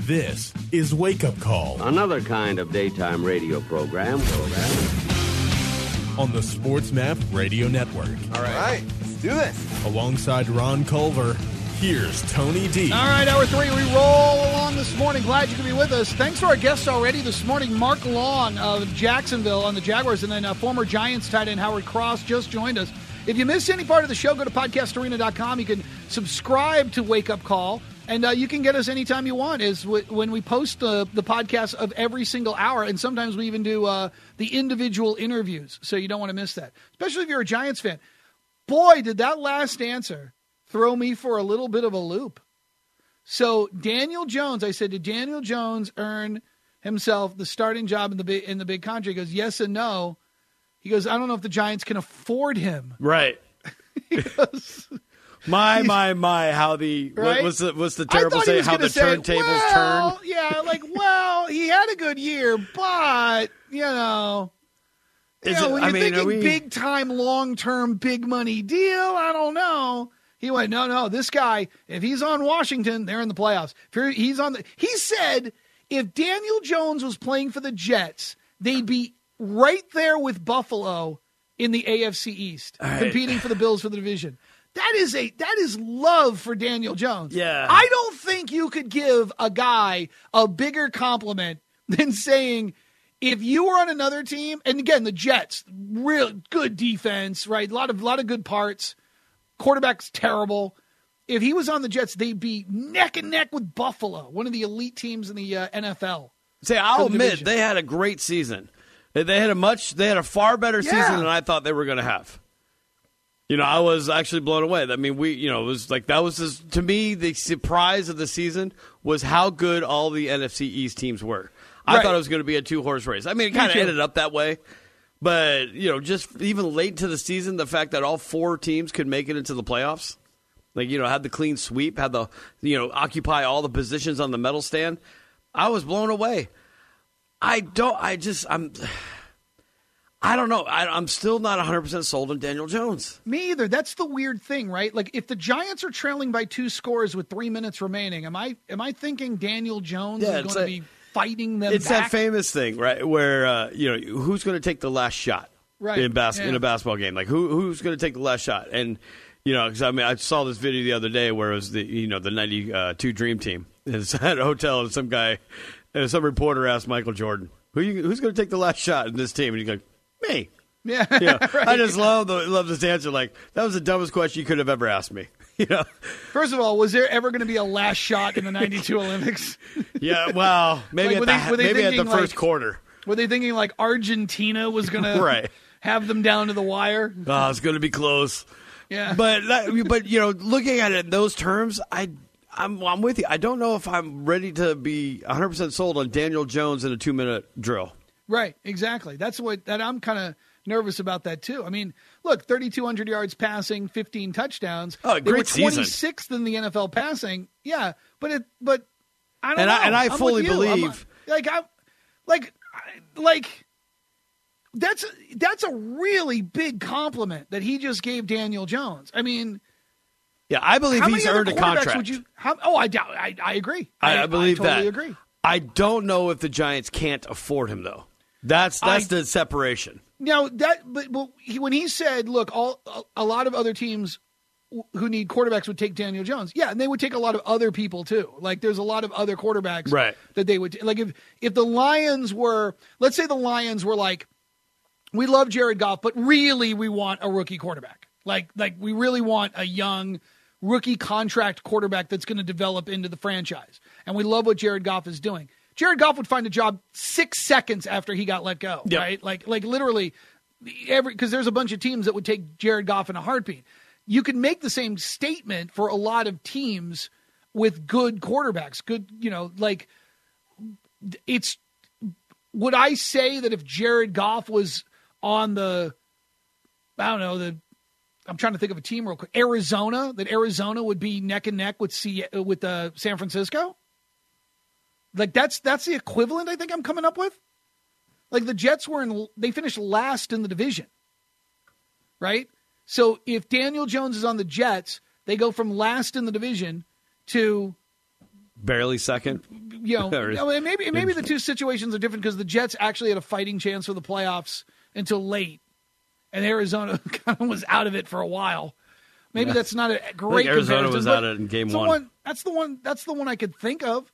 This is Wake Up Call Another kind of daytime radio program. On the SportsMap Radio Network. All right, let's do this. Alongside Ron Culver, here's Tony D. All right, hour 3, we roll along this morning. Glad you could be with us. Thanks to our guests already this morning. Mark Long of Jacksonville on the Jaguars, and then former Giants tight end Howard Cross just joined us. If you missed any part of the show, go to podcastarena.com. You can subscribe to Wake Up Call, and you can get us anytime you want. Is when we post the podcast of every single hour, and sometimes we even do the individual interviews, so you don't want to miss that, especially if you're a Giants fan. Boy, did that last answer throw me for a little bit of a loop. So Daniel Jones, I said, did Daniel Jones earn himself the starting job in the big contract? He goes, yes and no. He goes, I don't know if the Giants can afford him. Right. He goes, my, how the right? what's the terrible say? How the turntables turn? Yeah, he had a good year, but when you're thinking big time, long term, big money deal, I don't know. He went, no, this guy, if he's on Washington, they're in the playoffs. He said if Daniel Jones was playing for the Jets, they'd be right there with Buffalo in the AFC East, competing for the Bills for the division. That is love for Daniel Jones. Yeah. I don't think you could give a guy a bigger compliment than saying, if you were on another team, and again, the Jets, real good defense, right? A lot of good parts. Quarterback's terrible. If he was on the Jets, they'd be neck and neck with Buffalo, one of the elite teams in the NFL. I'll admit, they had a great season. They had a far better season than I thought they were going to have. I was actually blown away. I mean, it was like to me, the surprise of the season was how good all the NFC East teams were. I thought it was going to be a 2-horse race. I mean, it kind of ended up that way. But, just even late to the season, the fact that all 4 teams could make it into the playoffs, had the clean sweep, had the, occupy all the positions on the medal stand, I was blown away. I don't know. I'm still not 100% sold on Daniel Jones. Me either. That's the weird thing, right? Like, if the Giants are trailing by 2 scores with 3 minutes remaining, am I thinking Daniel Jones is going to be fighting them It's back? that famous thing, right, where, who's going to take the last shot in a basketball game? Like, who's going to take the last shot? And, because, I saw this video the other day where it was the 92 Dream Team. It's at a hotel, and some reporter asked Michael Jordan, who's going to take the last shot in this team? And he's like, me. Yeah. Right. I just love this answer. Like, that was the dumbest question you could have ever asked me. First of all, was there ever going to be a last shot in the 92 Olympics? Yeah, well, maybe at the first quarter. Were they thinking like Argentina was going to have them down to the wire? Oh, it's going to be close. Yeah. But looking at it in those terms, I'm with you. I don't know if I'm ready to be 100% sold on Daniel Jones in a 2-minute drill. Right, exactly. That I'm kind of nervous about that too. I mean, look, 3,200 yards passing, 15 touchdowns. Oh, great season. 26th in the NFL passing. Yeah, but I don't know. And I fully believe, that's a really big compliment that he just gave Daniel Jones. I mean, yeah, I believe he's earned a contract. I agree. I believe I totally that. agree. I don't know if the Giants can't afford him though. That's the separation. Now when he said, "Look, a lot of other teams who need quarterbacks would take Daniel Jones," yeah, and they would take a lot of other people too. Like, there's a lot of other quarterbacks that they would like. If the Lions were, let's say the Lions were like, we love Jared Goff, but really we want a rookie quarterback. Like we really want a young rookie contract quarterback that's going to develop into the franchise, and we love what Jared Goff is doing. Jared Goff would find a job 6 seconds after he got let go, right? Like literally, because there's a bunch of teams that would take Jared Goff in a heartbeat. You can make the same statement for a lot of teams with good quarterbacks. Would I say that if Jared Goff was on I'm trying to think of a team real quick, that Arizona would be neck and neck with San Francisco? Like, that's the equivalent I think I'm coming up with. Like, the Jets they finished last in the division, right? So if Daniel Jones is on the Jets, they go from last in the division to barely second. Maybe the two situations are different because the Jets actually had a fighting chance for the playoffs until late, and Arizona kind of was out of it for a while. Maybe that's not a great Arizona comparison. was out of it in game one. That's the one I could think of.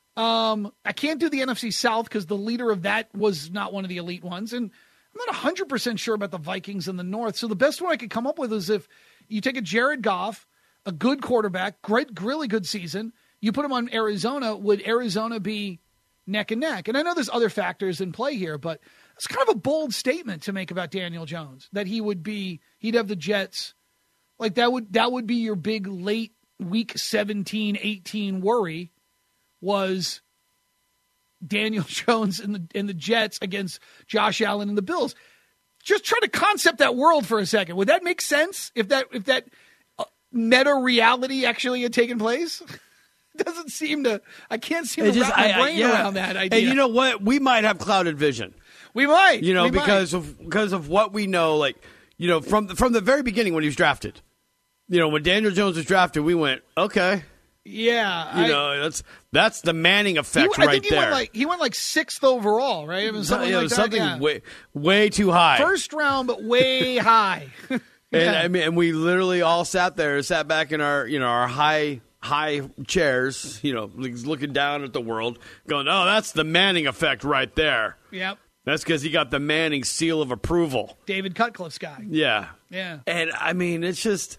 I can't do the NFC South because the leader of that was not one of the elite ones, and I'm not 100% sure about the Vikings in the North. So the best one I could come up with is if you take a Jared Goff, a good quarterback, really good season, you put him on Arizona, would Arizona be neck and neck? And I know there's other factors in play here, but it's kind of a bold statement to make about Daniel Jones, that he'd have the Jets. Like that would be your big late week 17, 18 worry was Daniel Jones and the Jets against Josh Allen and the Bills. Just try to concept that world for a second. Would that make sense if that meta reality actually had taken place? It doesn't seem to. I can't seem to wrap my brain around that idea. And you know what? We might have clouded vision. We might. Because of what we know. From the very beginning when he was drafted. When Daniel Jones was drafted, we went, okay. Yeah. That's the Manning effect right there. He went like 6th overall, right? It was something way too high. First round, but way high. And we literally all sat back in our high chairs, looking down at the world, going, oh, that's the Manning effect right there. Yep. That's because he got the Manning seal of approval. David Cutcliffe's guy. Yeah. Yeah. And, it's just...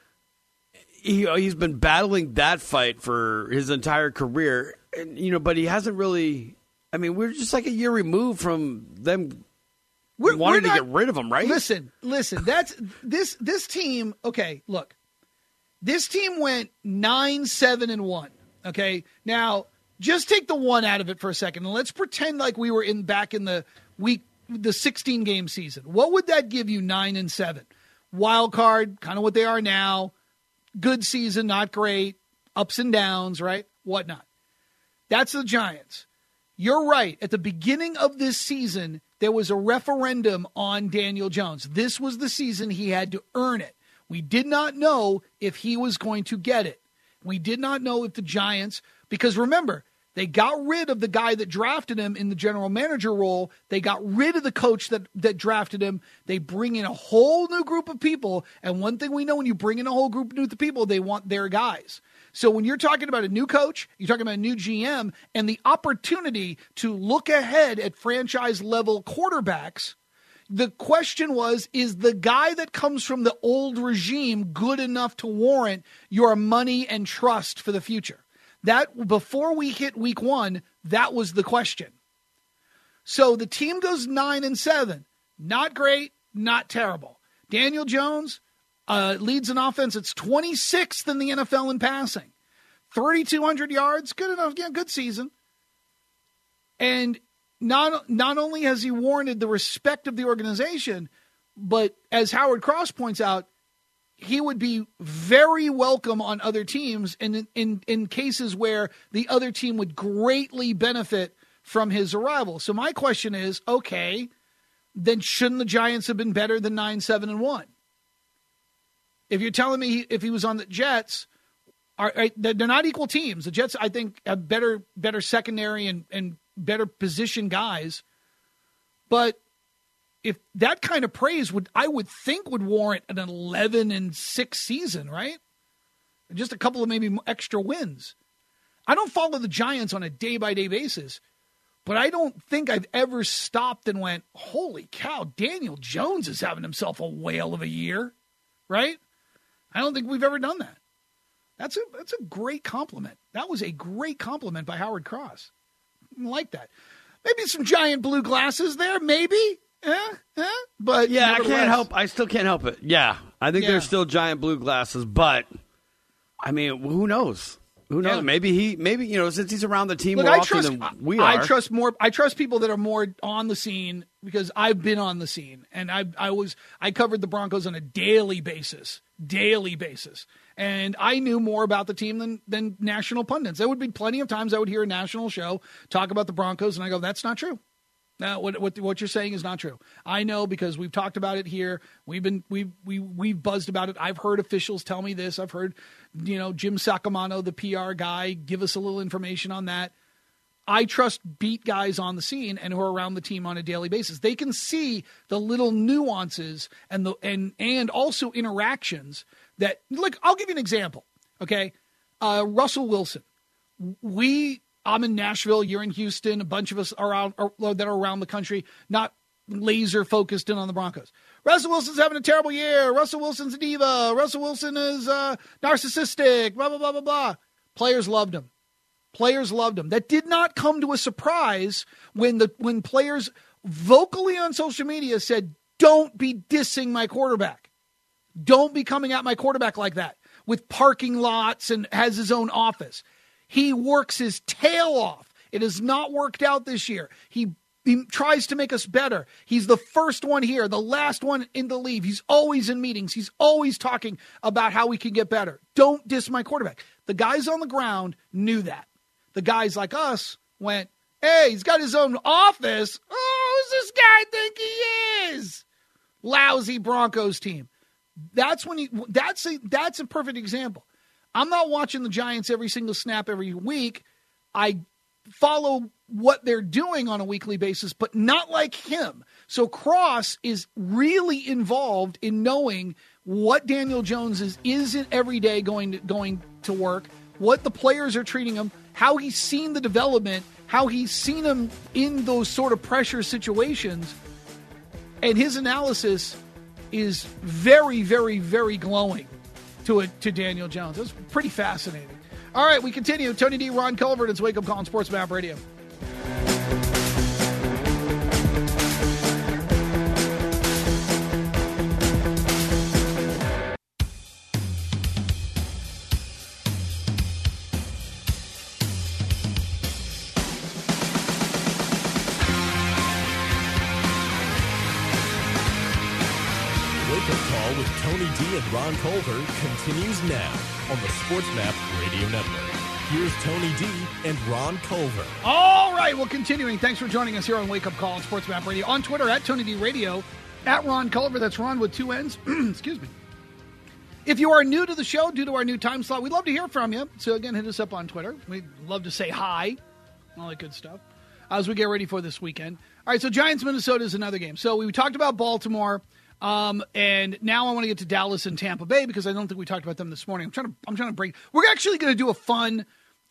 He's been battling that fight for his entire career, and, but he hasn't really. We're just like a year removed from them wanting to get rid of him, right? Listen. That's this team. Okay, look, this team went 9-7-1. Okay, now just take the one out of it for a second, and let's pretend like we were back in the 16-game season. What would that give you? 9-7, wild card, kind of what they are now. Good season, not great, ups and downs, right? Whatnot. That's the Giants. You're right. At the beginning of this season, there was a referendum on Daniel Jones. This was the season he had to earn it. We did not know if he was going to get it. We did not know if the Giants, because remember, they got rid of the guy that drafted him in the general manager role. They got rid of the coach that drafted him. They bring in a whole new group of people. And one thing we know, when you bring in a whole group of people, they want their guys. So when you're talking about a new coach, you're talking about a new GM, and the opportunity to look ahead at franchise-level quarterbacks, the question was, is the guy that comes from the old regime good enough to warrant your money and trust for the future? That, before we hit week 1, that was the question. So the team goes 9-7. Not great, not terrible. Daniel Jones leads an offense that's 26th in the NFL in passing. 3,200 yards, good enough, good season. And not only has he warranted the respect of the organization, but as Howard Cross points out, he would be very welcome on other teams and in cases where the other team would greatly benefit from his arrival. So my question is, okay, then shouldn't the Giants have been better than 9-7-1? If you're telling me if he was on the Jets, they're not equal teams. The Jets, I think, have better secondary and better position guys. But if that kind of praise I would think would warrant an 11-6 season, right? Just a couple of maybe extra wins. I don't follow the Giants on a day-by-day basis, but I don't think I've ever stopped and went, holy cow, Daniel Jones is having himself a whale of a year, right? I don't think we've ever done that. That's a great compliment. That was a great compliment by Howard Cross. I like that. Maybe some giant blue glasses there, maybe. But yeah, I still can't help it. Yeah, I think there's still giant blue glasses, but who knows? Who knows? Yeah. Maybe since he's around the team more often than we are. I trust people that are more on the scene because I've been on the scene and I covered the Broncos on a daily basis, and I knew more about the team than national pundits. There would be plenty of times I would hear a national show talk about the Broncos, and I go, "That's not true. No, what you're saying is not true. I know because we've talked about it here. We've buzzed about it. I've heard officials tell me this. I've heard, Jim Sacamano, the PR guy, give us a little information on that. I trust beat guys on the scene and who are around the team on a daily basis. They can see the little nuances and also interactions that. Look, I'll give you an example. Okay, Russell Wilson. I'm in Nashville. You're in Houston. A bunch of us that are around the country, not laser focused in on the Broncos. Russell Wilson's having a terrible year. Russell Wilson's a diva. Russell Wilson is narcissistic. Blah blah blah blah blah. Players loved him. That did not come to a surprise when players vocally on social media said, "Don't be dissing my quarterback. Don't be coming at my quarterback like that." With parking lots and has his own office. He works his tail off. It has not worked out this year. He tries to make us better. He's the first one here, the last one in the leave. He's always in meetings. He's always talking about how we can get better. Don't diss my quarterback. The guys on the ground knew that. The guys like us went, hey, he's got his own office. Oh, who's this guy think he is? Lousy Broncos team. That's a perfect example. I'm not watching the Giants every single snap every week. I follow what they're doing on a weekly basis, but not like him. So Cross is really involved in knowing what Daniel Jones is in every day going to work, what the players are treating him, how he's seen the development, how he's seen him in those sort of pressure situations. And his analysis is very, very, very glowing to Daniel Jones. That's pretty fascinating. All right, we continue. Tony D, Ron Culver, it's Wake Up Call on Sports Map Radio. And Ron Culver continues now on the SportsMap Radio Network. Here's Tony D and Ron Culver. All right, well, continuing. Thanks for joining us here on Wake Up Call on SportsMap Radio. On Twitter, at Tony D Radio, at Ron Culver. That's Ron with two N's. Excuse me. If you are new to the show, due to our new time slot, we'd love to hear from you. So, again, hit us up on Twitter. We'd love to say hi, all that good stuff, as we get ready for this weekend. All right, so Giants-Minnesota is another game. So we talked about Baltimore. And now I want to get to Dallas and Tampa Bay because I don't think we talked about them this morning. I'm trying to break. We're actually going to do a fun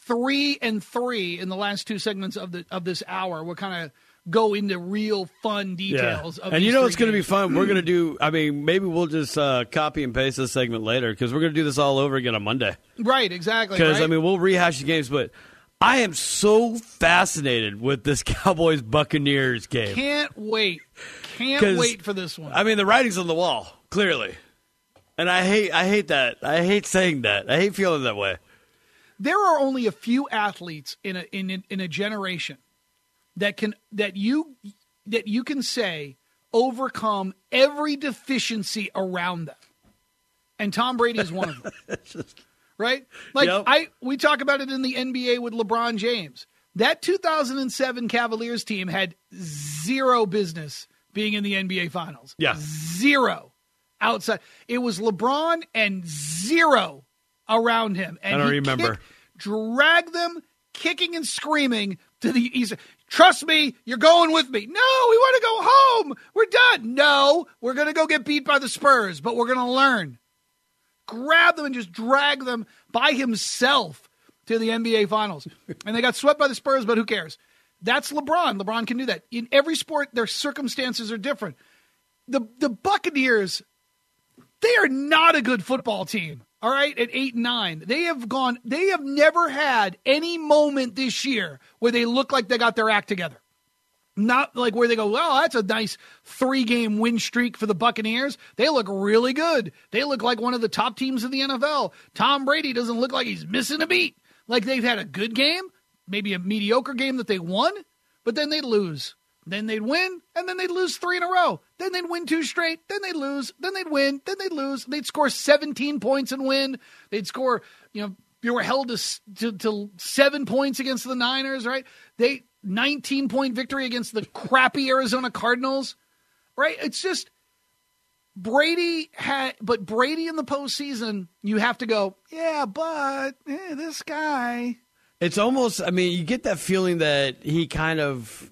3-3 in the last two segments of this hour. We'll kind of go into real fun details. Yeah. Of and these it's going to be fun. We're going to do. I mean, maybe we'll just copy and paste this segment later because we're going to do this all over again on Monday. Right. Exactly. Because right? we'll rehash the games, but I am so fascinated with this Cowboys-Buccaneers game. Can't wait for this one. I mean, the writing's on the wall, clearly. And I hate that. I hate saying that. I hate feeling that way. There are only a few athletes in a generation that you can say overcome every deficiency around them. And Tom Brady is one of them. Right? Like yep. We talk about it in the NBA with LeBron James. That 2007 Cavaliers team had zero business being in the NBA Finals. Yeah. Zero outside. It was LeBron and zero around him. And I don't remember. Dragged them kicking and screaming to the East. Trust me, you're going with me. No, we want to go home. We're done. No, we're going to go get beat by the Spurs, but we're going to learn. Grab them and just drag them by himself to the NBA Finals. And they got swept by the Spurs, but who cares? That's LeBron. LeBron can do that. In every sport, their circumstances are different. The Buccaneers, they are not a good football team, all right, at 8-9. They have never had any moment this year where they look like they got their act together. Not like where they go, well, that's a nice 3-game win streak for the Buccaneers. They look really good. They look like one of the top teams in the NFL. Tom Brady doesn't look like he's missing a beat. Like they've had a good game, maybe a mediocre game that they won, but then they'd lose. Then they'd win, and then they'd lose 3 in a row. Then they'd win 2 straight. Then they'd lose. Then they'd win. Then they'd lose. They'd score 17 points and win. They'd score, they were held to 7 points against the Niners, right? 19-point victory against the crappy Arizona Cardinals, right? It's just Brady but Brady in the postseason, you have to go, yeah, but this guy. It's almost, you get that feeling that he kind of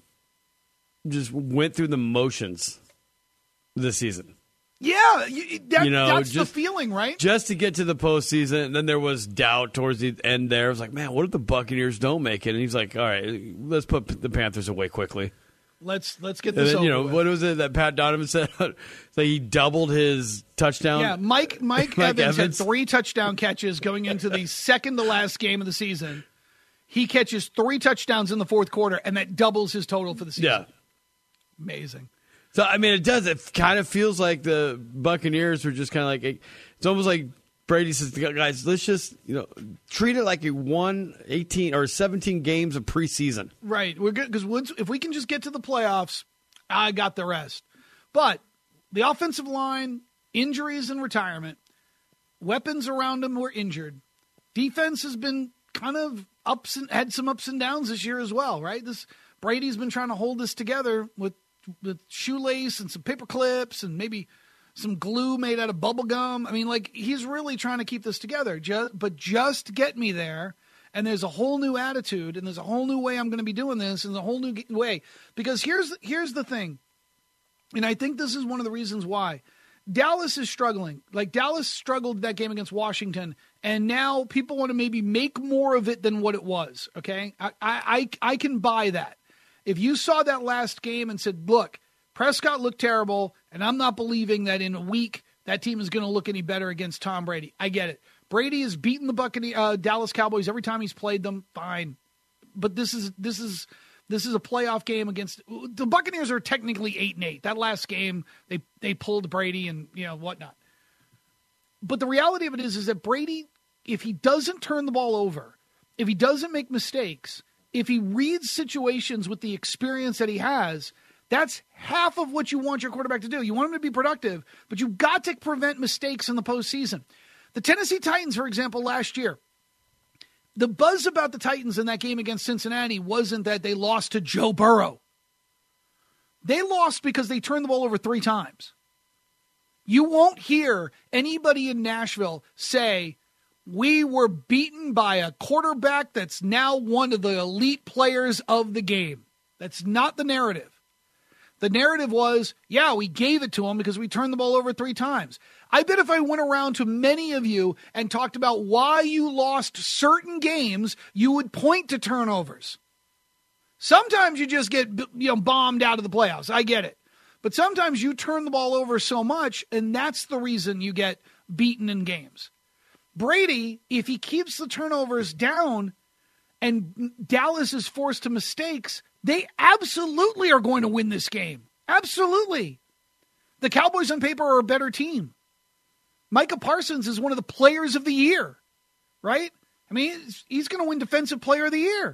just went through the motions this season. Yeah, that's the feeling, right? Just to get to the postseason, and then there was doubt towards the end there. It was like, man, what if the Buccaneers don't make it? And he's like, all right, let's put the Panthers away quickly. Let's get this over with. What was it that Pat Donovan said? Like he doubled his touchdown. Yeah, Mike Evans had 3 touchdown catches going into the second-to-last game of the season. He catches 3 touchdowns in the fourth quarter, and that doubles his total for the season. Yeah. Amazing. So, it does. It kind of feels like the Buccaneers were just kind of like, it's almost like Brady says, guys, let's just, treat it like he won 18 or 17 games of preseason. Right. We're good because if we can just get to the playoffs, I got the rest. But the offensive line, injuries and retirement, weapons around him were injured. Defense has been kind of had some ups and downs this year as well, right? Brady's been trying to hold this together with shoelace and some paper clips and maybe some glue made out of bubble gum. He's really trying to keep this together. Just get me there, and there's a whole new attitude, and there's a whole new way I'm going to be doing this, and a whole new way. Because here's the thing, and I think this is one of the reasons why Dallas is struggling. Like, Dallas struggled that game against Washington, and now people want to maybe make more of it than what it was, okay? I can buy that. If you saw that last game and said, look, Prescott looked terrible, and I'm not believing that in a week that team is going to look any better against Tom Brady. I get it. Brady has beaten the Dallas Cowboys every time he's played them. Fine. But this is a playoff game against the Buccaneers are technically 8-8. That last game, they pulled Brady and whatnot. But the reality of it is that Brady, if he doesn't turn the ball over, if he doesn't make mistakes, if he reads situations with the experience that he has, that's half of what you want your quarterback to do. You want him to be productive, but you've got to prevent mistakes in the postseason. The Tennessee Titans, for example, last year, the buzz about the Titans in that game against Cincinnati wasn't that they lost to Joe Burrow. They lost because they turned the ball over 3 times. You won't hear anybody in Nashville say, we were beaten by a quarterback that's now one of the elite players of the game. That's not the narrative. The narrative was, yeah, we gave it to him because we turned the ball over 3 times. I bet if I went around to many of you and talked about why you lost certain games, you would point to turnovers. Sometimes you just get bombed out of the playoffs. I get it. But sometimes you turn the ball over so much, and that's the reason you get beaten in games. Brady, if he keeps the turnovers down and Dallas is forced to mistakes, they absolutely are going to win this game. Absolutely. The Cowboys on paper are a better team. Micah Parsons is one of the players of the year, right? He's going to win Defensive Player of the Year.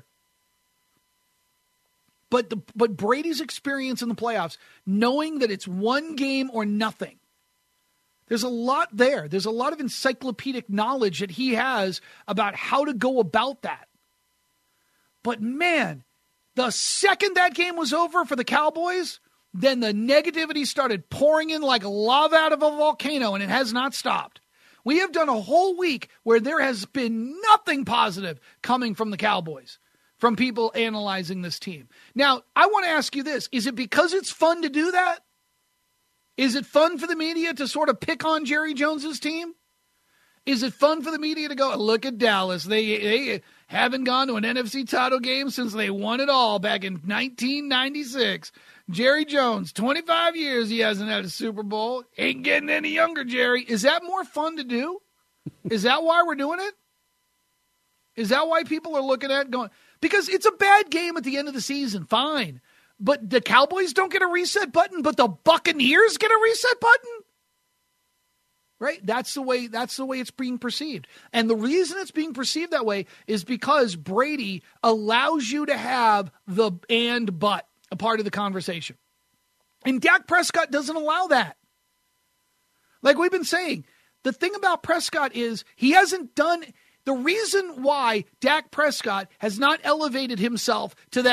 But Brady's experience in the playoffs, knowing that it's one game or nothing, there's a lot there. There's a lot of encyclopedic knowledge that he has about how to go about that. But man, the second that game was over for the Cowboys, then the negativity started pouring in like lava out of a volcano, and it has not stopped. We have done a whole week where there has been nothing positive coming from the Cowboys, from people analyzing this team. Now, I want to ask you this. Is it because it's fun to do that? Is it fun for the media to sort of pick on Jerry Jones's team? Is it fun for the media to go, look at Dallas. They haven't gone to an NFC title game since they won it all back in 1996. Jerry Jones, 25 years he hasn't had a Super Bowl. Ain't getting any younger, Jerry. Is that more fun to do? Is that why we're doing it? Is that why people are looking at it going, because it's a bad game at the end of the season, fine. But the Cowboys don't get a reset button, but the Buccaneers get a reset button? Right? That's the way it's being perceived. And the reason it's being perceived that way is because Brady allows you to have the and but a part of the conversation. And Dak Prescott doesn't allow that. Like we've been saying, the thing about Prescott is he hasn't done the reason why Dak Prescott has not elevated himself to that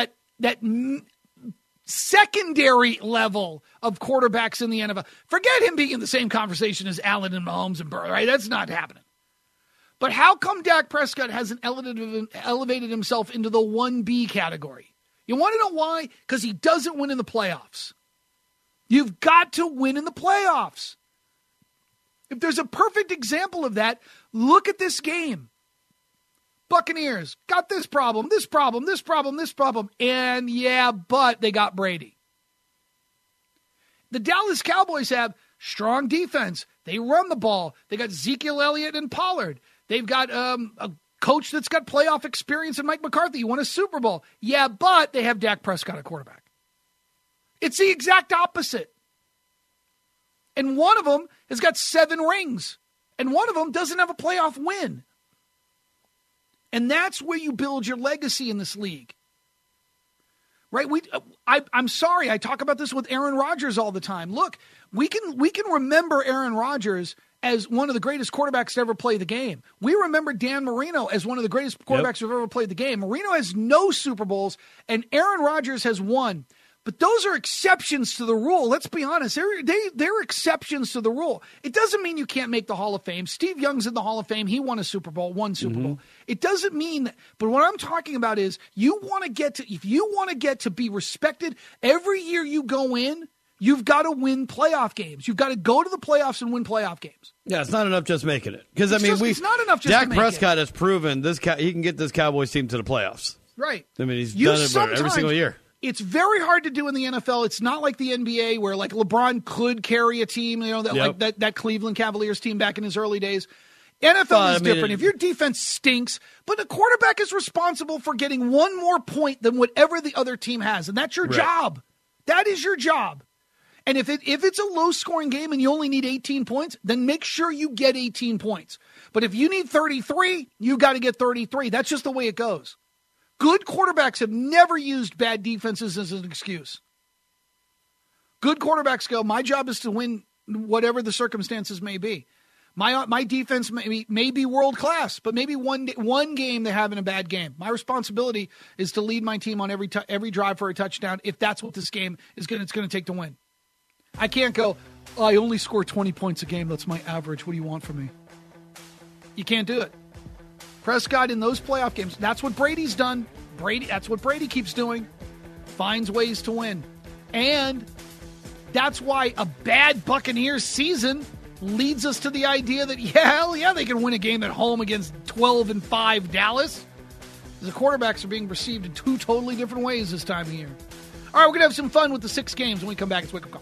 secondary level of quarterbacks in the NFL. Forget him being in the same conversation as Allen and Mahomes and Burrow, right? That's not happening. But how come Dak Prescott hasn't elevated himself into the 1B category? You want to know why? Because he doesn't win in the playoffs. You've got to win in the playoffs. If there's a perfect example of that, look at this game. Buccaneers got this problem, this problem, this problem, this problem. And yeah, but they got Brady. The Dallas Cowboys have strong defense. They run the ball. They got Ezekiel Elliott and Pollard. They've got a coach that's got playoff experience in Mike McCarthy. He won a Super Bowl. Yeah, but they have Dak Prescott at quarterback. It's the exact opposite. And one of them has got 7 rings. And one of them doesn't have a playoff win. And that's where you build your legacy in this league. Right? I'm sorry, I talk about this with Aaron Rodgers all the time. Look, we can remember Aaron Rodgers as one of the greatest quarterbacks to ever play the game. We remember Dan Marino as one of the greatest quarterbacks who've ever played the game. Marino has no Super Bowls, and Aaron Rodgers has won. But those are exceptions to the rule. Let's be honest. They're exceptions to the rule. It doesn't mean you can't make the Hall of Fame. Steve Young's in the Hall of Fame. He won a Super Bowl, one Super Bowl. It doesn't mean that. But what I'm talking about is if you want to get to be respected, every year you go in, you've got to win playoff games. You've got to go to the playoffs and win playoff games. Yeah, it's not enough just making it. Because, it's not enough just Dak to make Prescott has proven he can get this Cowboys team to the playoffs. Right. I mean, he's done it every single year. It's very hard to do in the NFL. It's not like the NBA where like LeBron could carry a team, like that Cleveland Cavaliers team back in his early days. NFL is different. If your defense stinks, but the quarterback is responsible for getting one more point than whatever the other team has, and that's your job. That is your job. And if it's a low-scoring game and you only need 18 points, then make sure you get 18 points. But if you need 33, you got to get 33. That's just the way it goes. Good quarterbacks have never used bad defenses as an excuse. Good quarterbacks go, my job is to win whatever the circumstances may be. My defense may be world class, but maybe one game they're having a bad game. My responsibility is to lead my team on every drive for a touchdown if that's what this game it's going to take to win. I can't go, I only score 20 points a game. That's my average. What do you want from me? You can't do it. Prescott in those playoff games, that's what Brady's done. That's what Brady keeps doing. Finds ways to win. And that's why a bad Buccaneers season leads us to the idea that, hell yeah, they can win a game at home against 12-5 Dallas. The quarterbacks are being received in 2 totally different ways this time of year. All right, we're going to have some fun with the 6 games when we come back. It's Wake Up Call.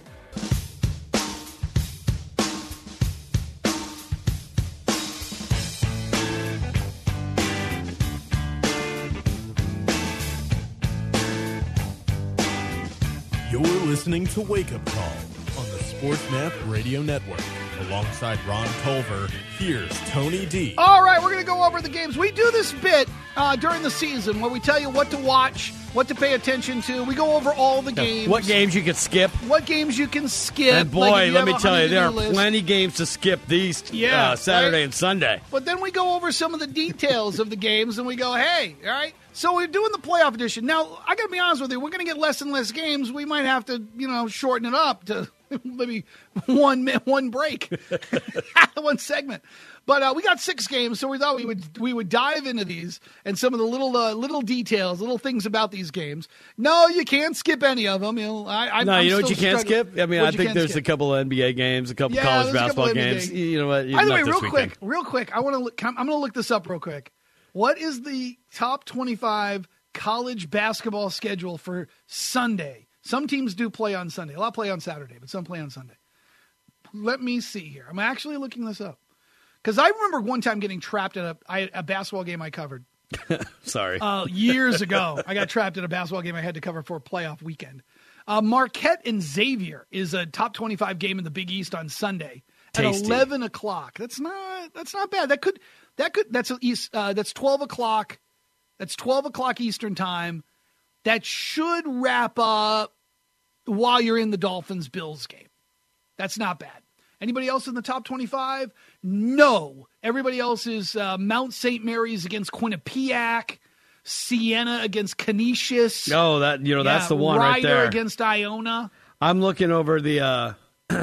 You're listening to Wake Up Call on the SportsMap Radio Network. Alongside Ron Culver, here's Tony D. All right, we're going to go over the games. We do this bit during the season where we tell you what to watch, what to pay attention to. We go over all the games. What games you can skip. What games you can skip. And boy, let me tell you, there are plenty games to skip these Saturday and Sunday. But then we go over some of the details of the games and we go, hey, all right. So we're doing the playoff edition. Now, I got to be honest with you, we're going to get less and less games. We might have to, shorten it up to maybe one break, 1 segment. But we got 6 games, so we thought we would dive into these and some of the little details, little things about these games. No, you can't skip any of them. You know what you can't skip? I mean, I think there's a couple of NBA games, a couple college basketball games. You know what? By the way, real quick, I'm going to look this up real quick. What is the top 25 college basketball schedule for Sunday? Some teams do play on Sunday. A lot play on Saturday, but some play on Sunday. Let me see here. I'm actually looking this up. Because I remember one time getting trapped at a basketball game I covered. Sorry. Years ago. I got trapped at a basketball game I had to cover for a playoff weekend. Marquette and Xavier is a top 25 game in the Big East on Sunday at 11 o'clock. That's not bad. That's 12 o'clock. That's 12 o'clock Eastern time. That should wrap up while you're in the Dolphins-Bills game. That's not bad. Anybody else in the top 25? No. Everybody else is Mount St. Mary's against Quinnipiac. Siena against Canisius. Oh, that's the one right there. Ryder against Iona. I'm looking over the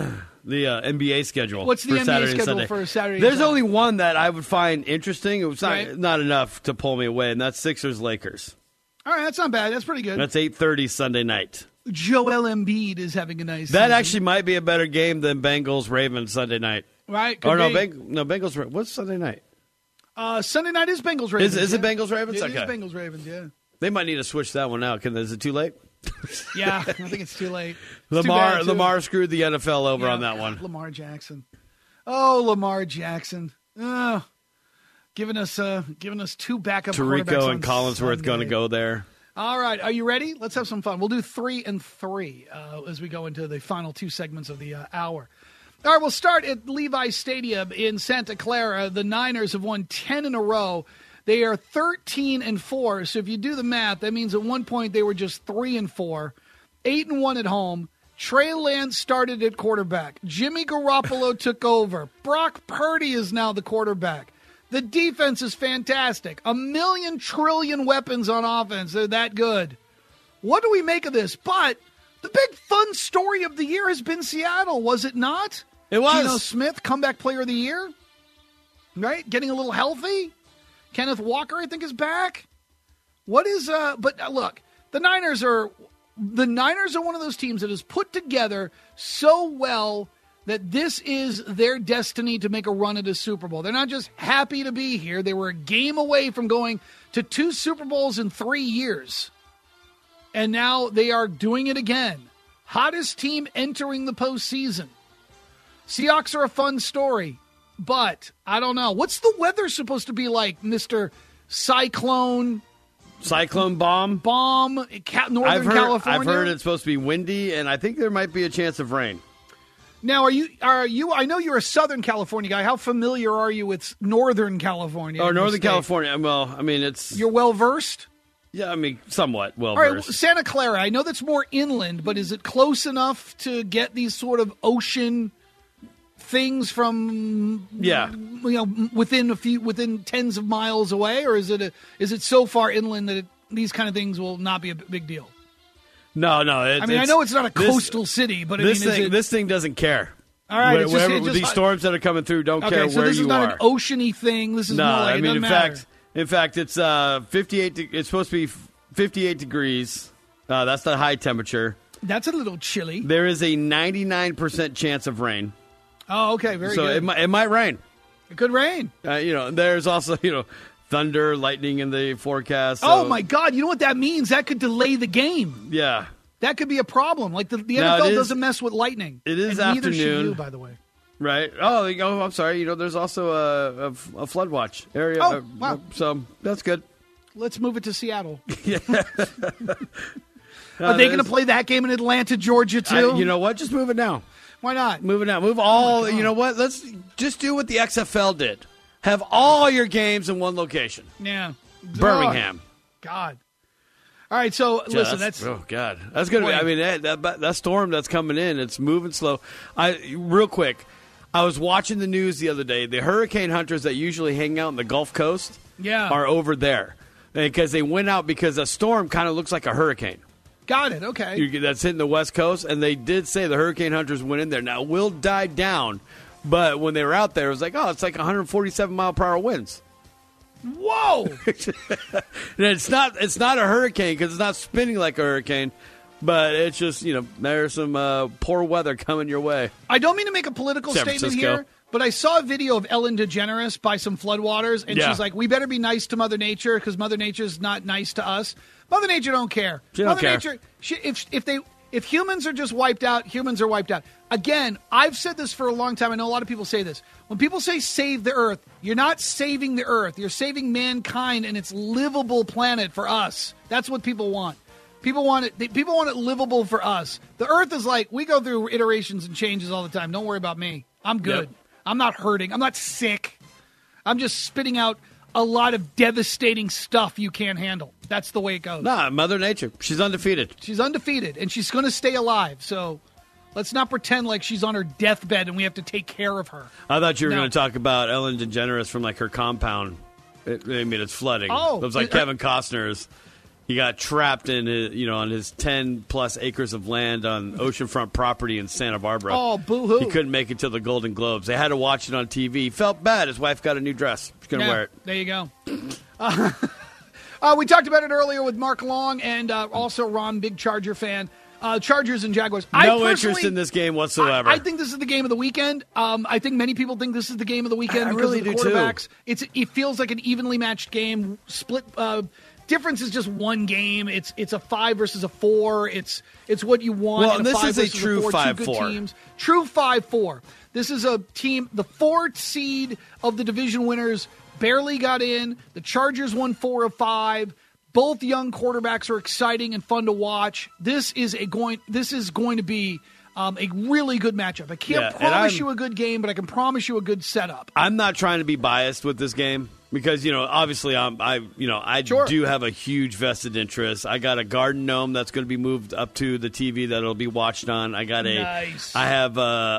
NBA schedule. What's the for NBA Saturday schedule and for Saturday? There's only one that I would find interesting. It was Right. not enough to pull me away, and that's Sixers-Lakers. All right, that's not bad. That's pretty good. That's 8:30 Sunday night. Joel Embiid is having a nice That season. actually might be a better game than Bengals-Ravens Sunday night. Right? Or no, be. Bengals. What's Sunday night? Sunday night is Bengals Ravens. Is it Bengals Ravens? It Okay. is Bengals Ravens. Yeah. They might need to switch that one out. Is it too late? Yeah, I think it's too late. It's too bad, too. Lamar screwed the NFL over on that God, one. Lamar Jackson. Oh, Lamar Jackson. Giving us two backup quarterbacks Tirico on and Collinsworth going to Sunday. go there. All right, are you ready? Let's have some fun. We'll do 3 and 3 as we go into the final 2 segments of the hour. All right, we'll start at Levi's Stadium in Santa Clara. The Niners have won 10 in a row. They are 13 and 4. So if you do the math, that means at one point they were just 3 and 4, 8 and 1 at home. Trey Lance started at quarterback. Jimmy Garoppolo took over. Brock Purdy is now the quarterback. The defense is fantastic. 1,000,000 trillion weapons on offense. They're that good. What do we make of this? But the big fun story of the year has been Seattle, was it not? It was. Geno Smith, comeback player of the year. Right? Getting a little healthy. Kenneth Walker, I think, is back. What is but look, the Niners are one of those teams that is put together so well that this is their destiny to make a run at a Super Bowl. They're not just happy to be here. They were a game away from going to 2 Super Bowls in 3 years. And now they are doing it again. Hottest team entering the postseason. Seahawks are a fun story, but I don't know. What's the weather supposed to be like, Mr. Cyclone Bomb? Northern California? I've heard it's supposed to be windy, and I think there might be a chance of rain. Now, are you? I know you're a Southern California guy. How familiar are you with Northern California? Oh, Northern California. Well, I mean, it's... You're well-versed? Yeah, I mean, somewhat All well-versed. right, Santa Clara, I know that's more inland, but is it close enough to get these sort of ocean things from within tens of miles away, or is it so far inland that these kind of things will not be a big deal? No. I know it's not a coastal city, but this thing doesn't care. All right, these storms that are coming through don't care where you are. Okay, so this is not an oceany thing. This is more like in fact, it's 58. It's supposed to be 58 degrees. That's the high temperature. That's a little chilly. There is a 99% chance of rain. Oh, okay, very good. So it might rain. It could rain. There's also thunder, lightning in the forecast. So. Oh my God! You know what that means? That could delay the game. Yeah, that could be a problem. Like the NFL doesn't mess with lightning. It is and afternoon. Neither should you, by the way. Right. Oh, I'm sorry. There's also a flood watch area. Oh, wow. So that's good. Let's move it to Seattle. Yeah. Are they going to play that game in Atlanta, Georgia, too? You know what? Just move it now. Why not? Move it now. Move all. You know what? Let's just do what the XFL did. Have all your games in one location. Yeah. Birmingham. God. All right, so listen, that's... Oh, God. That's going to be... I mean, that storm that's coming in, it's moving slow. Real quick, I was watching the news the other day. The hurricane hunters that usually hang out in the Gulf Coast are over there. Because they went out because a storm kind of looks like a hurricane. Got it, okay. That's hitting the West Coast, and they did say the hurricane hunters went in there. Now, it will die down, but when they were out there, it was like, it's like 147-mile-per-hour winds. Whoa! It's not a hurricane because it's not spinning like a hurricane, but it's just, there's some poor weather coming your way. I don't mean to make a political statement here, but I saw a video of Ellen DeGeneres by some floodwaters, and she's like, we better be nice to Mother Nature because Mother Nature's not nice to us. Mother Nature don't care. Mother Nature, if humans are just wiped out, humans are wiped out. Again, I've said this for a long time. I know a lot of people say this. When people say save the earth, you're not saving the earth. You're saving mankind and its livable planet for us. That's what people want. People want it livable for us. The earth is like, we go through iterations and changes all the time. Don't worry about me. I'm good. Yep. I'm not hurting. I'm not sick. I'm just spitting out a lot of devastating stuff you can't handle. That's the way it goes. Nah, Mother Nature. She's undefeated. She's undefeated, and she's going to stay alive. So let's not pretend like she's on her deathbed and we have to take care of her. I thought you were going to talk about Ellen DeGeneres from like her compound It's flooding. Oh. It was like Kevin Costner's. He got trapped in on his 10-plus acres of land on oceanfront property in Santa Barbara. Oh, boo-hoo. He couldn't make it to the Golden Globes. They had to watch it on TV. He felt bad. His wife got a new dress. She's going to wear it. There you go. We talked about it earlier with Mark Long and also Ron, big Charger fan. Chargers and Jaguars. No interest in this game whatsoever. I think this is the game of the weekend. I think many people think this is the game of the weekend because really of the quarterbacks. It feels like an evenly matched game. Split difference is just one game. It's a 5 versus a 4. It's what you want. Well, and this is a true 5-4. True 5-4. This is a team. The 4th seed of the division winners barely got in. The Chargers won 4 of 5. Both young quarterbacks are exciting and fun to watch. This is going to be a really good matchup. I can't promise you a good game, but I can promise you a good setup. I'm not trying to be biased with this game because obviously I do have a huge vested interest. I got a garden gnome that's going to be moved up to the TV that it'll be watched on. I got nice. I have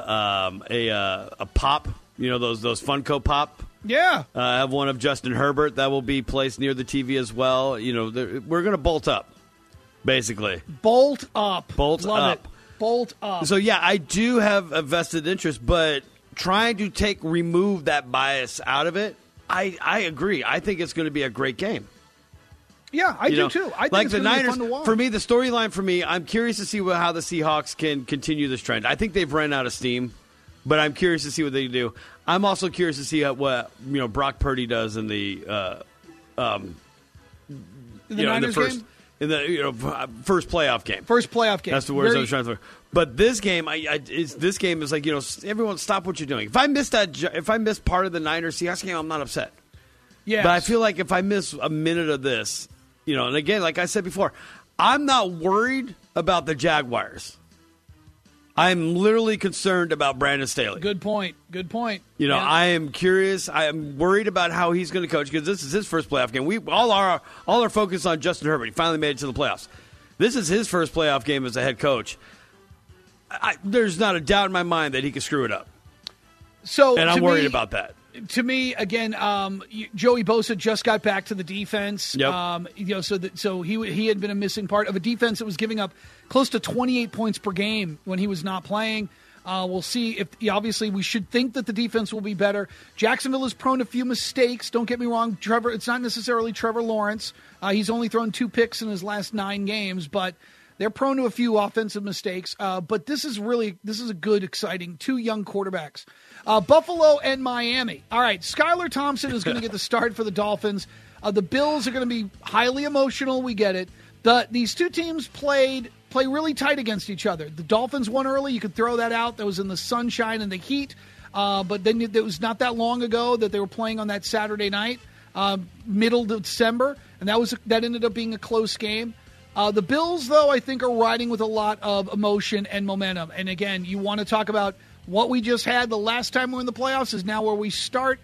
a pop. Those Funko Pop. Yeah. I have one of Justin Herbert that will be placed near the TV as well. We're going to bolt up, basically. Bolt up. Love up. It. Bolt up. So, yeah, I do have a vested interest, but trying to remove that bias out of it, I agree. I think it's going to be a great game. Yeah, I do too. I think it's the going to Niners, be fun to watch. For me, the storyline for me, I'm curious to see how the Seahawks can continue this trend. I think they've run out of steam. But I'm curious to see what they do. I'm also curious to see what Brock Purdy does in the first playoff game. First playoff game. That's the words I was trying to. But this game, this game is like everyone stop what you're doing. If I miss part of the Niners Seahawks game, I'm not upset. Yeah. But I feel like if I miss a minute of this, and again, like I said before, I'm not worried about the Jaguars. I'm literally concerned about Brandon Staley. Good point. I am curious. I am worried about how he's going to coach because this is his first playoff game. We all are focused on Justin Herbert. He finally made it to the playoffs. This is his first playoff game as a head coach. There's not a doubt in my mind that he could screw it up. And I'm worried about that. To me, again, Joey Bosa just got back to the defense. Yep. So he had been a missing part of a defense that was giving up close to 28 points per game when he was not playing. We'll see if obviously we should think that the defense will be better. Jacksonville is prone to a few mistakes. Don't get me wrong, Trevor. It's not necessarily Trevor Lawrence. He's only thrown 2 picks in his last 9 games, but they're prone to a few offensive mistakes. But this is a good, exciting 2 young quarterbacks. Buffalo and Miami. All right, Skylar Thompson is going to get the start for the Dolphins. The Bills are going to be highly emotional. We get it. These 2 teams play really tight against each other. The Dolphins won early. You could throw that out. That was in the sunshine and the heat. But then it was not that long ago that they were playing on that Saturday night, middle of December, and that ended up being a close game. The Bills, though, I think are riding with a lot of emotion and momentum. And again, you want to talk about what we just had the last time we were in the playoffs is now where we start.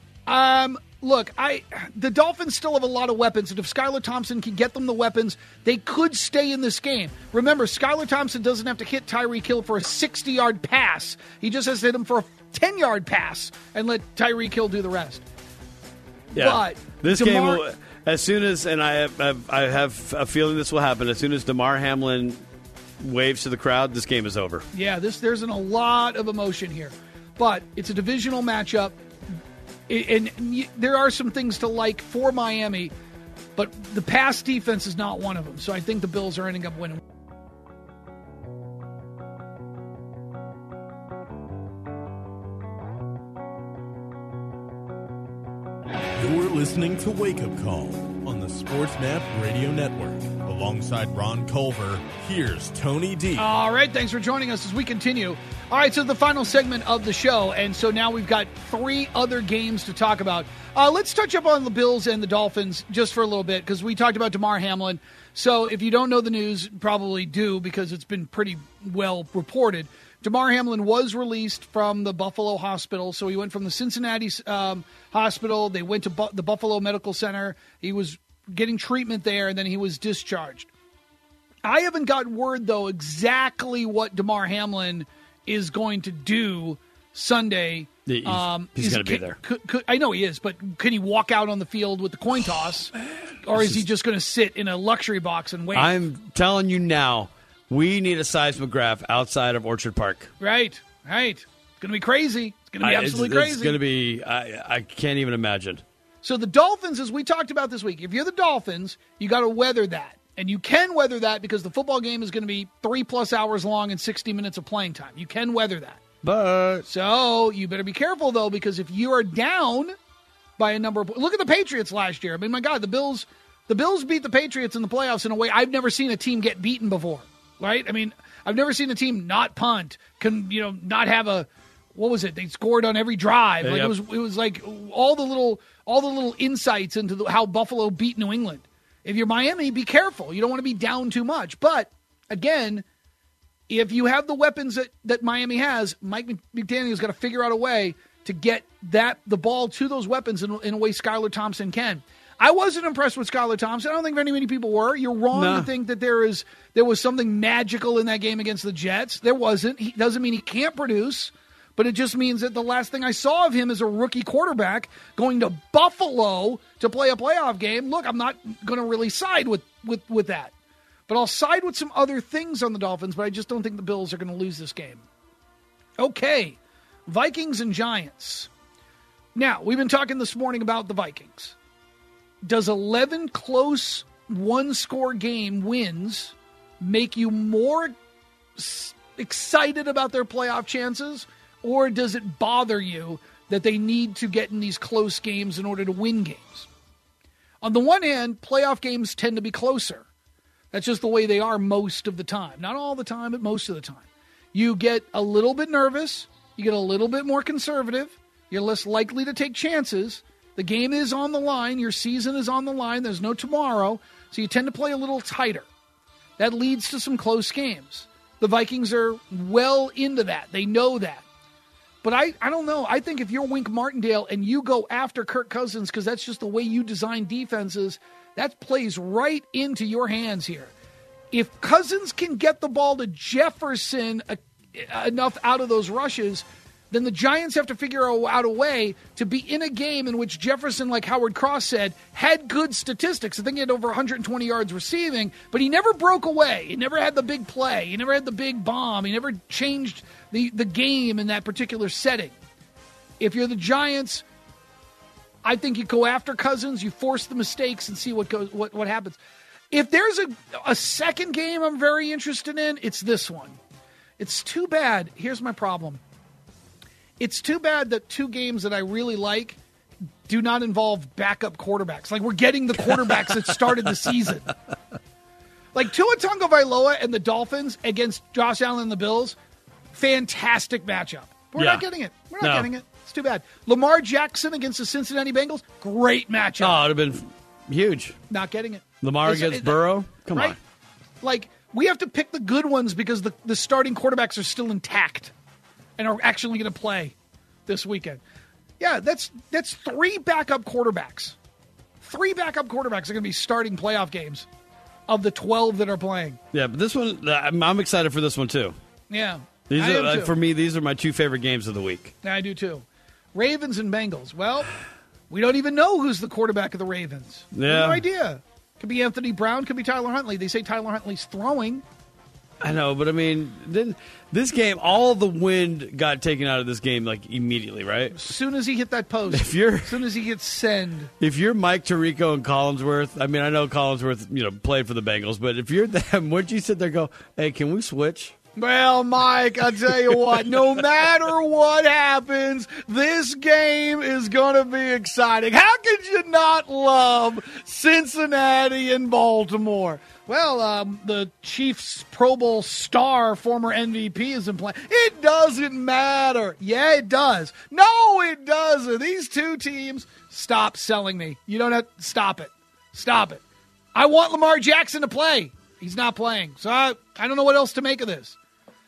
Look, the Dolphins still have a lot of weapons, and if Skylar Thompson can get them the weapons, they could stay in this game. Remember, Skylar Thompson doesn't have to hit Tyreek Hill for a 60-yard pass. He just has to hit him for a 10-yard pass and let Tyreek Hill do the rest. Yeah. But this game, as soon as, and I have a feeling this will happen, as soon as Damar Hamlin waves to the crowd, this game is over. Yeah, there's a lot of emotion here. But it's a divisional matchup. And there are some things to like for Miami, but the pass defense is not one of them. So I think the Bills are ending up winning. You're listening to Wake Up Call on the SportsMap Radio Network. Alongside Ron Culver, here's Tony D. All right, thanks for joining us as we continue. All right, so the final segment of the show, and so now we've got 3 other games to talk about. Let's touch up on the Bills and the Dolphins just for a little bit, because we talked about Damar Hamlin. So if you don't know the news, probably do, because it's been pretty well reported. Damar Hamlin was released from the Buffalo hospital, so he went from the Cincinnati hospital. They went to the Buffalo Medical Center. He was getting treatment there, and then he was discharged. I haven't got word, though, exactly what Damar Hamlin is going to do Sunday. He's going to be there. I know he is, but can he walk out on the field with the coin toss, or is he just going to sit in a luxury box and wait? I'm telling you now, we need a seismograph outside of Orchard Park. Right. It's going to be crazy. It's going to be absolutely crazy. It's going to be, I can't even imagine. So the Dolphins, as we talked about this week, if you're the Dolphins, you got to weather that. And you can weather that because the football game is going to be 3+ hours long and 60 minutes of playing time. You can weather that. So you better be careful, though, because if you are down by a number of – look at the Patriots last year. I mean, my God, the Bills beat the Patriots in the playoffs in a way I've never seen a team get beaten before, right? I mean, I've never seen a team not punt, not have a – what was it? They scored on every drive. Like it was like all the little insights into how Buffalo beat New England. If you're Miami, be careful. You don't want to be down too much. But, again, if you have the weapons that Miami has, Mike McDaniel's got to figure out a way to get the ball to those weapons in a way Skylar Thompson can. I wasn't impressed with Skylar Thompson. I don't think very many people were. You're wrong to think that there was something magical in that game against the Jets. There wasn't. He doesn't mean he can't produce. But it just means that the last thing I saw of him is a rookie quarterback going to Buffalo to play a playoff game. Look, I'm not going to really side with that. But I'll side with some other things on the Dolphins, but I just don't think the Bills are going to lose this game. Okay, Vikings and Giants. Now, we've been talking this morning about the Vikings. Does 11 close one-score game wins make you more excited about their playoff chances? Or does it bother you that they need to get in these close games in order to win games? On the one hand, playoff games tend to be closer. That's just the way they are most of the time. Not all the time, but most of the time. You get a little bit nervous. You get a little bit more conservative. You're less likely to take chances. The game is on the line. Your season is on the line. There's no tomorrow. So you tend to play a little tighter. That leads to some close games. The Vikings are well into that. They know that. But I don't know. I think if you're Wink Martindale and you go after Kirk Cousins because that's just the way you design defenses, that plays right into your hands here. If Cousins can get the ball to Jefferson enough out of those rushes, then the Giants have to figure out a way to be in a game in which Jefferson, like Howard Cross said, had good statistics. I think he had over 120 yards receiving, but he never broke away. He never had the big play. He never had the big bomb. He never changed the game in that particular setting. If you're the Giants, I think you go after Cousins, you force the mistakes and see what happens. If there's a second game I'm very interested in, it's this one. It's too bad. Here's my problem. It's too bad that two games that I really like do not involve backup quarterbacks. Like, we're getting the quarterbacks that started the season. Like, Tua Tagovailoa and the Dolphins against Josh Allen and the Bills, fantastic matchup. We're not getting it. We're not getting it. It's too bad. Lamar Jackson against the Cincinnati Bengals, great matchup. Oh, it would have been huge. Not getting it. Lamar against Burrow? Come on. Like, we have to pick the good ones because the starting quarterbacks are still intact and are actually going to play this weekend. Yeah, that's three backup quarterbacks. Three backup quarterbacks are going to be starting playoff games of the 12 that are playing. Yeah, but this one, I'm excited for this one too. Yeah. For me, these are my two favorite games of the week. Yeah, I do too. Ravens and Bengals. Well, we don't even know who's the quarterback of the Ravens. Yeah. No idea. Could be Anthony Brown, could be Tyler Huntley. They say Tyler Huntley's throwing. I know, but I mean, this game, all the wind got taken out of this game like immediately, right? As soon as he hit that post, as soon as he gets send. If you're Mike Tirico and Collinsworth, I mean, I know Collinsworth, played for the Bengals, but if you're them, wouldn't you sit there and go, hey, can we switch? Well, Mike, I'll tell you what, no matter what happens, this game is going to be exciting. How could you not love Cincinnati and Baltimore? Well, the Chiefs Pro Bowl star, former MVP, isn't playing. It doesn't matter. Yeah, it does. No, it doesn't. These two teams, stop selling me. You don't have to stop it. Stop it. I want Lamar Jackson to play. He's not playing. So I don't know what else to make of this.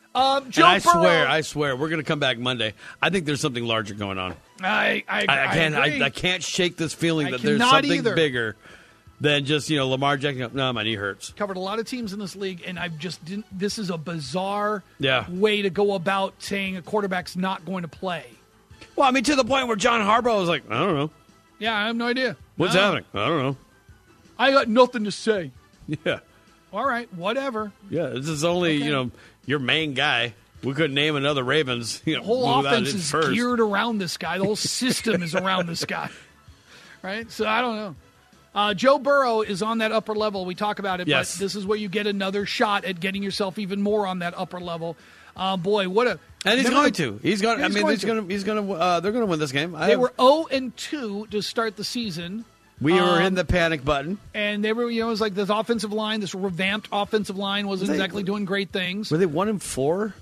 I swear, we're going to come back Monday. I think there's something larger going on. I can't shake this feeling that there's something bigger than just, Lamar Jackson. No, my knee hurts. Covered a lot of teams in this league, and I just didn't. This is a bizarre way to go about saying a quarterback's not going to play. Well, I mean, to the point where John Harbaugh was like, I don't know. Yeah, I have no idea. What's happening? I don't know. I got nothing to say. Yeah. All right, whatever. Yeah, this is only, your main guy. We couldn't name another Ravens. The whole offense is geared around this guy. The whole system is around this guy. Right? So I don't know. Joe Burrow is on that upper level. We talk about it, yes. But this is where you get another shot at getting yourself even more on that upper level. Boy, what a! And he's going to. He's going. He's going to. They're going to win this game. They were 0-2 to start the season. We were in the panic button, and they were. It was like this offensive line, this revamped offensive line, wasn't exactly doing great things. Were they 1-4?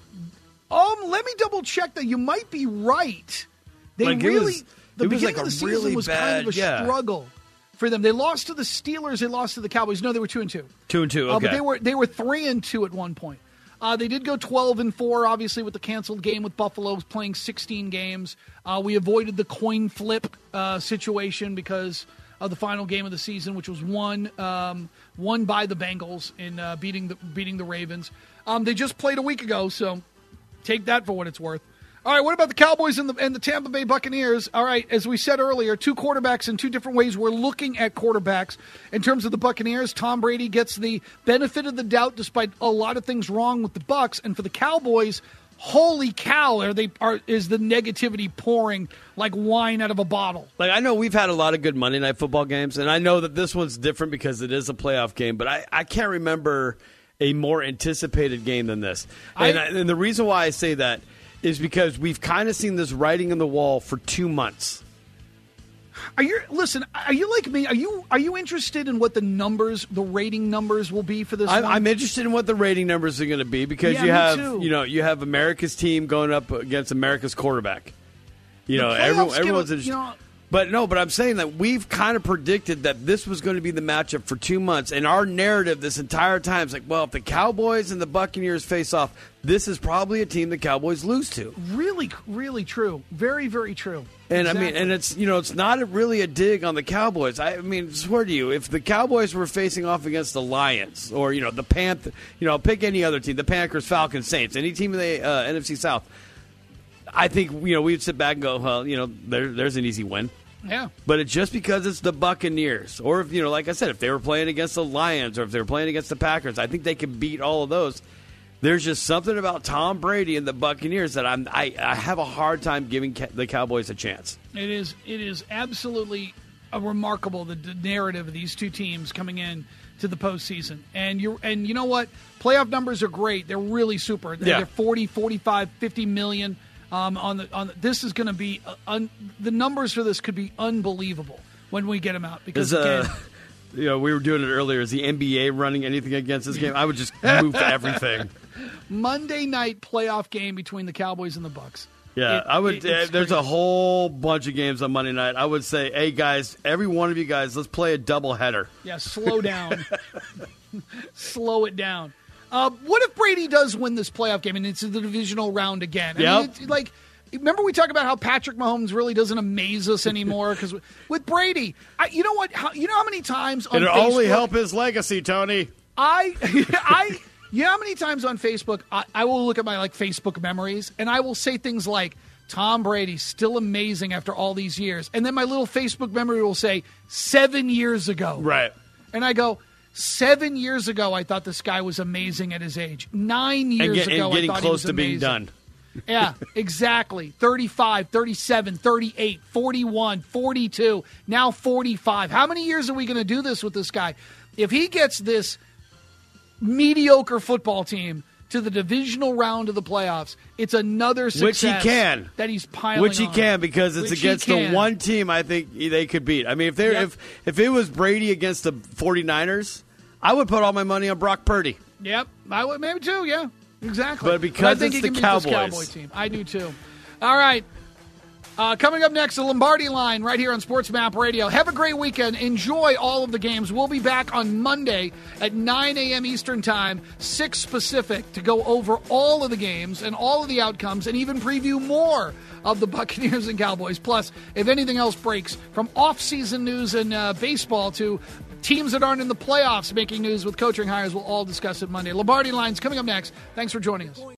Let me double check that. You might be right. The beginning of the season was kind of a struggle for them. They lost to the Steelers. They lost to the Cowboys. No, they were 2-2. 2-2. Okay, but they were 3-2 at one point. They did go 12-4, obviously, with the canceled game with Buffalo, playing 16 games. We avoided the coin flip situation because of the final game of the season, which was won by the Bengals in beating the Ravens. They just played a week ago, so take that for what it's worth. All right, what about the Cowboys and the Tampa Bay Buccaneers? All right, as we said earlier, two quarterbacks in two different ways. We're looking at quarterbacks. In terms of the Buccaneers, Tom Brady gets the benefit of the doubt despite a lot of things wrong with the Bucs. And for the Cowboys, holy cow, is the negativity pouring like wine out of a bottle. Like, I know we've had a lot of good Monday Night Football games, and I know that this one's different because it is a playoff game, but I can't remember a more anticipated game than this. And the reason why I say that is because we've kind of seen this writing on the wall for 2 months. Are you like me? Are you interested in what the rating numbers will be for this? I'm interested in what the rating numbers are going to be because you have America's team going up against America's quarterback. Everyone's interested. But I'm saying that we've kind of predicted that this was going to be the matchup for 2 months, and our narrative this entire time is like, well, if the Cowboys and the Buccaneers face off, this is probably a team the Cowboys lose to. Really, really true. Very, very true. And exactly. I mean, and it's not really a dig on the Cowboys. I mean, swear to you, if the Cowboys were facing off against the Lions or the Panthers, pick any other team, the Packers, Falcons, Saints, any team in the NFC South, I think we'd sit back and go, well, there's an easy win. Yeah. But it's just because it's the Buccaneers, or if like I said, if they were playing against the Lions or if they were playing against the Packers, I think they can beat all of those. There's just something about Tom Brady and the Buccaneers that I have a hard time giving the Cowboys a chance. It is absolutely remarkable, the narrative of these two teams coming in to the postseason. And you know what? Playoff numbers are great. They're really super. They're 40, 45, 50 million. This is going to be the numbers for this could be unbelievable when we get them out because we were doing it earlier. Is the NBA running anything against this game? I would just move to everything. Monday night playoff game between the Cowboys and the Bucs. Yeah, I would. There's a whole bunch of games on Monday night. I would say, hey guys, every one of you guys, let's play a doubleheader. Yeah, slow down, slow it down. What if Brady does win this playoff game and it's the divisional round again? I mean, remember we talk about how Patrick Mahomes really doesn't amaze us anymore because with Brady, you know what? You know how many times on It'll Facebook, only help his legacy, Tony. You know how many times on Facebook I will look at my Facebook memories and I will say things like, Tom Brady's still amazing after all these years. And then my little Facebook memory will say 7 years ago. Right. And I go, 7 years ago, I thought this guy was amazing at his age. 9 years ago, I thought he was amazing. Getting close to being done. Yeah, exactly. 35, 37, 38, 41, 42, now 45. How many years are we going to do this with this guy? If he gets this mediocre football team to the divisional round of the playoffs, it's another success which he can. That he's piling Which he on. can because it's against the one team I think they could beat. I mean, if it was Brady against the 49ers, I would put all my money on Brock Purdy. Yep, I would maybe too, yeah. Exactly. But because I think it's he the can Cowboys. Beat this Cowboy team. I do too. All right. Coming up next, the Lombardi Line right here on Sports Map Radio. Have a great weekend. Enjoy all of the games. We'll be back on Monday at 9 a.m. Eastern Time, 6 Pacific, to go over all of the games and all of the outcomes and even preview more of the Buccaneers and Cowboys. Plus, if anything else breaks, from off-season news and baseball to teams that aren't in the playoffs making news with coaching hires. We'll all discuss it Monday. Lombardi Lines coming up next. Thanks for joining us.